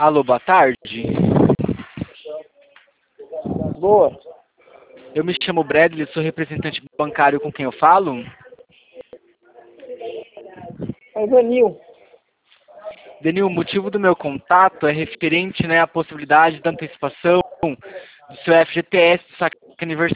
Alô, boa tarde. Boa. Eu me chamo Bradley, sou representante bancário com quem eu falo. É Vanil. Denil, o motivo do meu contato é referente, né, à possibilidade da antecipação do seu FGTS do saque aniversário.